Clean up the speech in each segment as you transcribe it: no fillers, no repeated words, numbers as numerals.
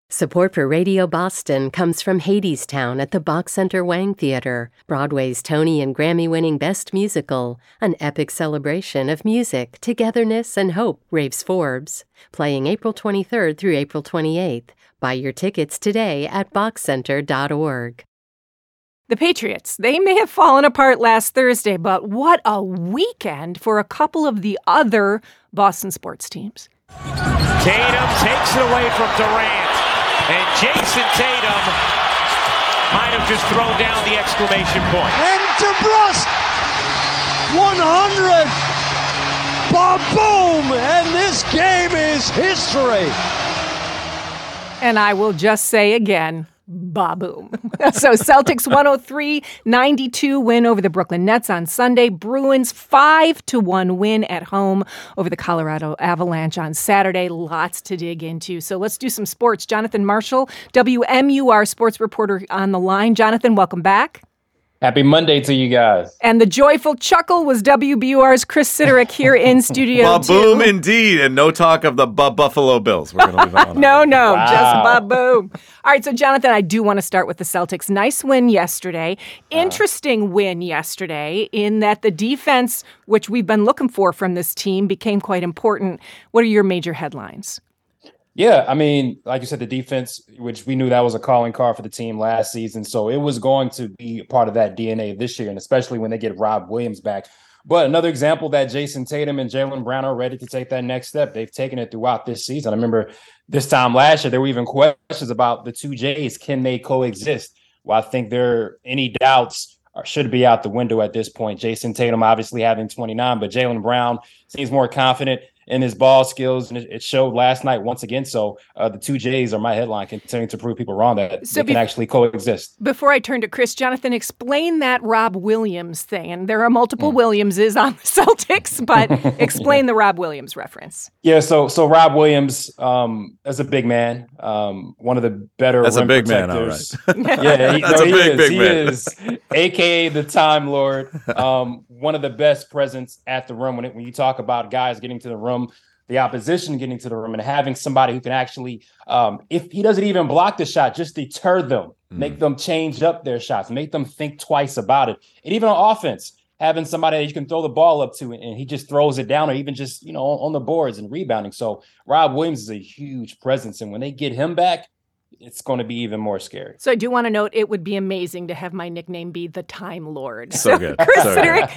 Support for Radio Boston comes from Hadestown at the Bach Center Wang Theater, Broadway's Tony and Grammy-winning Best Musical, an epic celebration of music, togetherness, and hope, raves Forbes. Playing April 23rd through April 28th. Buy your tickets today at bachcenter.org. The Patriots, they may have fallen apart last Thursday, but what a weekend for a couple of the other Boston sports teams. Tatum takes it away from Durant. And Jason Tatum might have just thrown down the exclamation point. And DeBrusque, 100. Ba-boom! And this game is history. And I will just say again, ba-boom. So Celtics 103-92 win over the Brooklyn Nets on Sunday. Bruins 5-1 win at home over the Colorado Avalanche on Saturday. Lots to dig into. So let's do some sports. Jonathan Marshall, WMUR sports reporter on the line. Jonathan, welcome back. Happy Monday to you guys. And the joyful chuckle was WBUR's Chris Siderick here in studio. Ba-boom indeed, and no talk of the Buffalo Bills. We're going to leave that one No, wow. Just ba-boom. All right, so Jonathan, I do want to start with the Celtics. Nice win yesterday. Interesting win yesterday in that the defense, which we've been looking for from this team, became quite important. What are your major headlines? Yeah, I mean, like you said, the defense, which we knew that was a calling card for the team last season. So it was going to be part of that DNA this year, and especially when they get Rob Williams back. But another example that Jason Tatum and Jaylen Brown are ready to take that next step. They've taken it throughout this season. I remember this time last year, there were even questions about the two Jays. Can they coexist? Well, I think any doubts should be out the window at this point. Jason Tatum obviously having 29, but Jaylen Brown seems more confident in his ball skills, and it showed last night once again. So the two Jays are my headline, continuing to prove people wrong that they can actually coexist. Before I turn to Chris, Jonathan, explain that Rob Williams thing. And there are multiple Williamses on the Celtics, but explain the Rob Williams reference. Yeah, so Rob Williams is a big man, one of the better That's rim a big protectors. Man, all right. Yeah, That's a big man. He is, a.k.a. the Time Lord, one of the best presence at the rim. When you talk about guys getting to the rim, the opposition getting to the rim, and having somebody who can actually, if he doesn't even block the shot, just deter them, make them change up their shots, make them think twice about it. And even on offense, having somebody that you can throw the ball up to and he just throws it down, or even just, on the boards and rebounding. So Rob Williams is a huge presence. And when they get him back, it's going to be even more scary. So I do want to note it would be amazing to have my nickname be the Time Lord. So good. Chris so Siderick,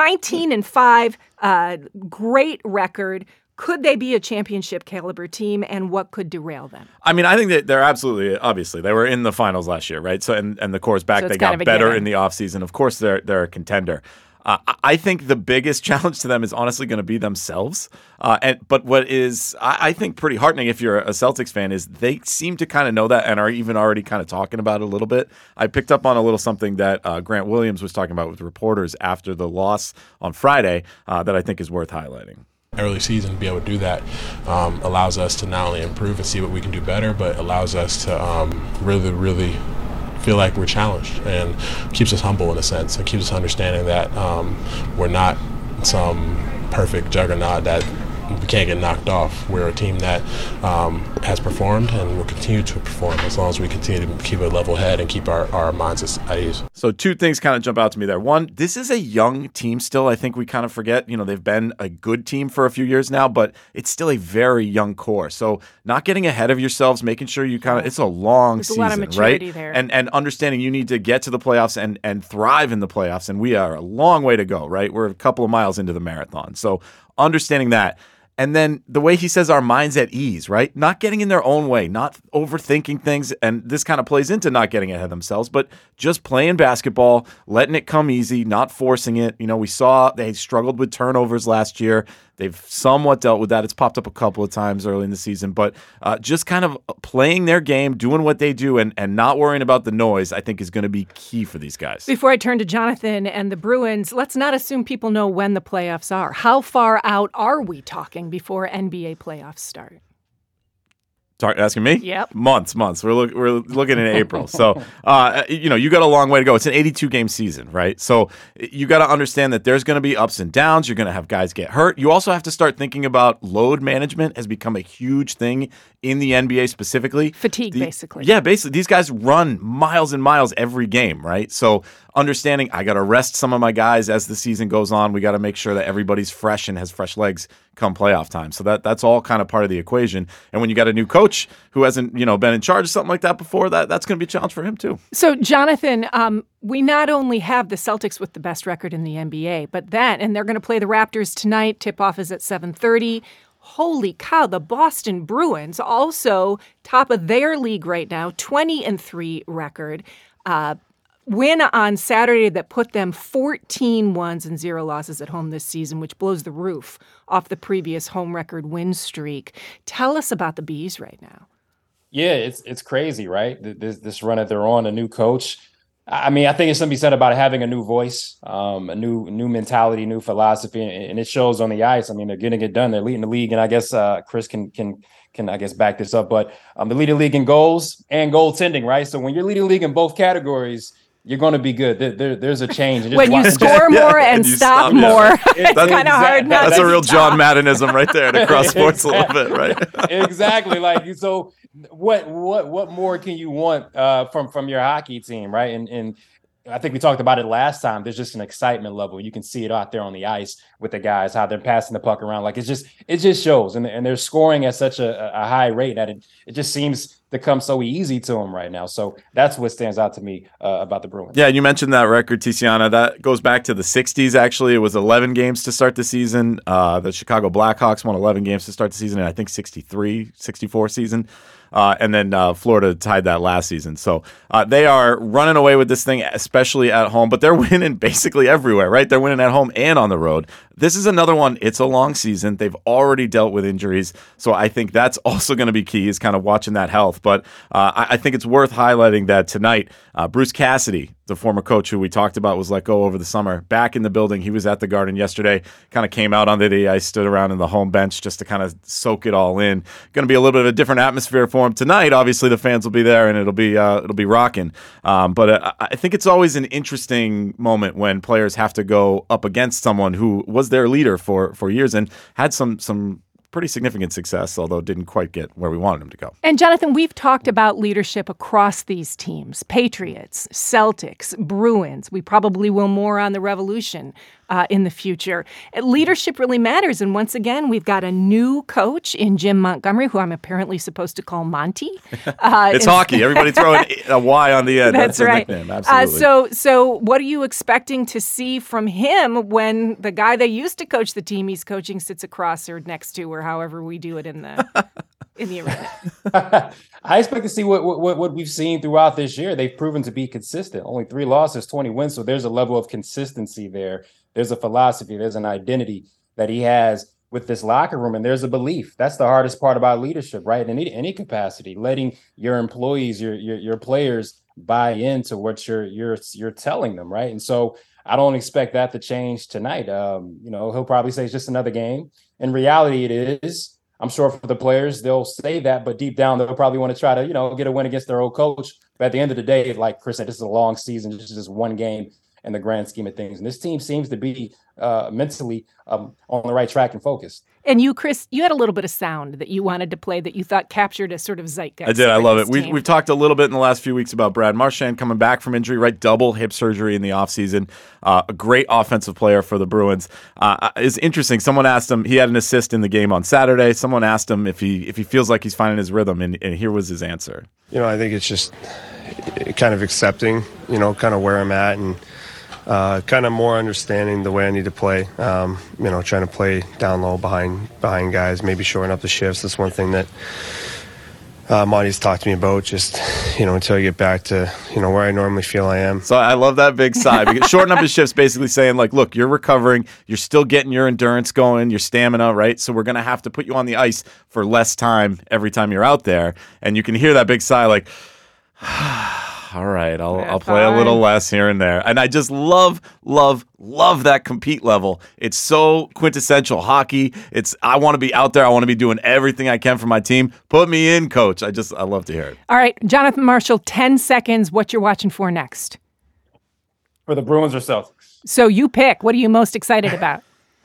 19-5, great record. Could they be a championship caliber team, and what could derail them? I mean, I think that they're absolutely, obviously, they were in the finals last year, right? So and the core's back. So they got better in the offseason. Of course, they're a contender. I think the biggest challenge to them is honestly going to be themselves. But what is, I think, pretty heartening if you're a Celtics fan is they seem to kind of know that and are even already kind of talking about it a little bit. I picked up on a little something that Grant Williams was talking about with reporters after the loss on Friday that I think is worth highlighting. Early season, to be able to do that allows us to not only improve and see what we can do better, but allows us to really feel like we're challenged, and keeps us humble in a sense. It keeps us understanding that we're not some perfect juggernaut that we can't get knocked off. We're a team that has performed and will continue to perform as long as we continue to keep a level head and keep our minds at ease. So two things kind of jump out to me there. One, this is a young team still. I think we kind of forget, they've been a good team for a few years now, but it's still a very young core. So not getting ahead of yourselves, making sure you it's a long season, a lot of maturity right? there. And understanding you need to get to the playoffs and thrive in the playoffs. And we are a long way to go, right? We're a couple of miles into the marathon. So understanding that. And then the way he says our minds at ease, right? Not getting in their own way, not overthinking things. And this kind of plays into not getting ahead of themselves, but just playing basketball, letting it come easy, not forcing it. We saw they struggled with turnovers last year. They've somewhat dealt with that. It's popped up a couple of times early in the season, but just kind of playing their game, doing what they do, and not worrying about the noise, I think is going to be key for these guys. Before I turn to Jonathan and the Bruins, let's not assume people know when the playoffs are. How far out are we talking before NBA playoffs start? Asking me? Yep. Months. We're looking in April. So, you got a long way to go. It's an 82-game season, right? So you got to understand that there's going to be ups and downs. You're going to have guys get hurt. You also have to start thinking about load management has become a huge thing in the NBA specifically. Fatigue, basically. Yeah, basically. These guys run miles and miles every game, right? So understanding I got to rest some of my guys as the season goes on. We got to make sure that everybody's fresh and has fresh legs come playoff time. So that's all kind of part of the equation. And when you got a new coach who hasn't, been in charge of something like that before, that's going to be a challenge for him too. So, Jonathan, we not only have the Celtics with the best record in the NBA, but and they're going to play the Raptors tonight. Tip-off is at 7:30. Holy cow, the Boston Bruins, also top of their league right now, 20-3 record. Win on Saturday that put them 14 wins and 0 losses at home this season, which blows the roof off the previous home record win streak. Tell us about the Bees right now. Yeah, it's crazy, right? This run that they're on, a new coach. I mean, I think it's something to be said about having a new voice, a new mentality, new philosophy, and it shows on the ice. I mean, they're getting it done. They're leading the league, and I guess Chris can I guess back this up. But they lead the league in goals and goaltending, right? So when you're leading the league in both categories, you're going to be good. There's a change. When you score more and stop more, it's kind of hard. That's a real John Maddenism right there to cross sports a little bit, right? Exactly. So what more can you want from your hockey team, right? And I think we talked about it last time. There's just an excitement level. You can see it out there on the ice with the guys, how they're passing the puck around. Like it just shows, and they're scoring at such a high rate that it just seems to come so easy to them right now. So that's what stands out to me about the Bruins. Yeah, you mentioned that record, Tiziana. That goes back to the 60s, actually. It was 11 games to start the season. The Chicago Blackhawks won 11 games to start the season, and I think 64 season. And then Florida tied that last season. So they are running away with this thing, especially at home. But they're winning basically everywhere, right? They're winning at home and on the road. This is another one. It's a long season. They've already dealt with injuries. So I think that's also going to be key, is kind of watching that health. But I think it's worth highlighting that tonight, Bruce Cassidy, the former coach who we talked about was let go over the summer, back in the building. He was at the Garden yesterday, kind of came out onto the ice, stood around in the home bench just to kind of soak it all in. Going to be a little bit of a different atmosphere for him tonight. Obviously, the fans will be there and it'll be rocking. But I think it's always an interesting moment when players have to go up against someone who was their leader for years and had some pretty significant success, although didn't quite get where we wanted him to go. And Jonathan, we've talked about leadership across these teams: Patriots, Celtics, Bruins. We probably will more on the Revolution in the future. Leadership really matters. And once again, we've got a new coach in Jim Montgomery, who I'm apparently supposed to call Monty. It's hockey. Everybody throwing a Y on the end. That's right. Nickname. Absolutely. So what are you expecting to see from him when the guy that used to coach the team he's coaching sits across or next to, or however we do it in the arena? I expect to see what we've seen throughout this year. They've proven to be consistent. Only 3 losses, 20 wins. So there's a level of consistency there. There's a philosophy. There's an identity that he has with this locker room. And there's a belief. That's the hardest part about leadership, right? In any capacity, letting your employees, your players buy into what you're telling them, right? And so I don't expect that to change tonight. He'll probably say it's just another game. In reality, it is. I'm sure for the players, they'll say that, but deep down, they'll probably want to try to, get a win against their old coach. But at the end of the day, like Chris said, this is a long season. This is just one game in the grand scheme of things. And this team seems to be mentally on the right track and focused. And you, Chris, you had a little bit of sound that you wanted to play that you thought captured a sort of zeitgeist. I did. I love it. We've talked a little bit in the last few weeks about Brad Marchand coming back from injury, right? Double hip surgery in the offseason. A great offensive player for the Bruins. It's interesting. Someone asked him, he had an assist in the game on Saturday. Someone asked him if he feels like he's finding his rhythm, and here was his answer. I think it's just kind of accepting, kind of where I'm at, and kind of more understanding the way I need to play, trying to play down low behind guys, maybe shoring up the shifts. That's one thing that Monty's talked to me about, just, until I get back to, where I normally feel I am. So I love that big side. Because shorten up his shifts, basically saying, like, look, you're recovering, you're still getting your endurance going, your stamina, right? So we're going to have to put you on the ice for less time every time you're out there. And you can hear that big sigh, like, All right, I'll play a little less here and there. And I just love that compete level. It's so quintessential hockey. I want to be out there. I want to be doing everything I can for my team. Put me in, coach. I love to hear it. All right, Jonathan Marshall, 10 seconds. What you're watching for next? For the Bruins or Celtics? So you pick. What are you most excited about?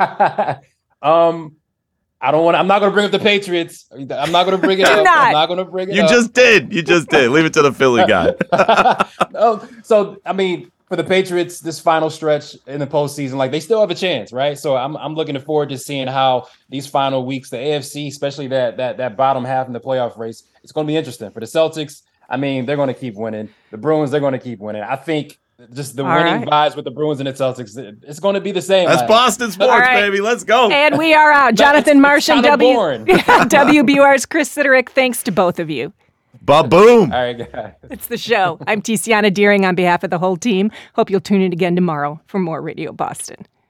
I'm not going to bring up the Patriots. I'm not going to bring it up. I'm not going to bring it up. You just did. Leave it to the Philly guy. So, I mean, for the Patriots, this final stretch in the postseason, like, they still have a chance, right? So I'm looking forward to seeing how these final weeks, the AFC, especially that bottom half in the playoff race, it's going to be interesting. For the Celtics, I mean, they're going to keep winning. The Bruins, they're going to keep winning. I think just the winning vibes with the Bruins and the Celtics, it's going to be the same. That's Boston sports, baby. Let's go. And we are out. Jonathan Marshall, WBUR's Chris Siderick. Thanks to both of you. Ba-boom. All right, guys. It's the show. I'm Tiziana Deering on behalf of the whole team. Hope you'll tune in again tomorrow for more Radio Boston.